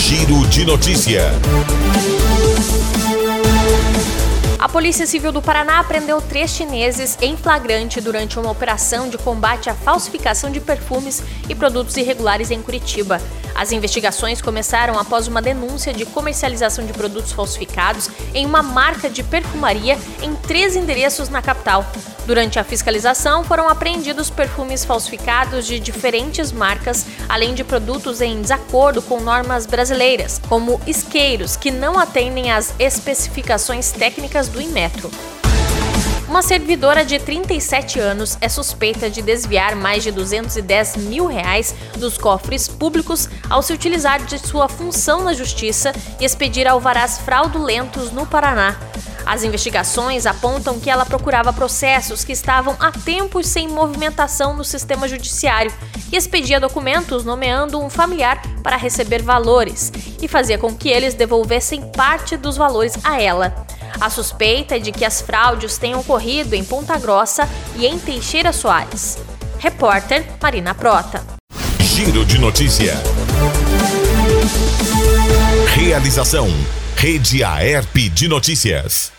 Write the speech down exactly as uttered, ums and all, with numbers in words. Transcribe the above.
Giro de Notícia. A Polícia Civil do Paraná prendeu três chineses em flagrante durante uma operação de combate à falsificação de perfumes e produtos irregulares em Curitiba. As investigações começaram após uma denúncia de comercialização de produtos falsificados em uma marca de perfumaria em três endereços na capital. Durante a fiscalização, foram apreendidos perfumes falsificados de diferentes marcas, além de produtos em desacordo com normas brasileiras, como isqueiros, que não atendem às especificações técnicas do Inmetro. Uma servidora de trinta e sete anos é suspeita de desviar mais de duzentos e dez mil reais dos cofres públicos ao se utilizar de sua função na Justiça e expedir alvarás fraudulentos no Paraná. As investigações apontam que ela procurava processos que estavam há tempos sem movimentação no sistema judiciário e expedia documentos nomeando um familiar para receber valores e fazia com que eles devolvessem parte dos valores a ela. A suspeita é de que as fraudes tenham ocorrido em Ponta Grossa e em Teixeira Soares. Repórter Marina Prota. Giro de Notícia. Realização: Rede Aerp de Notícias.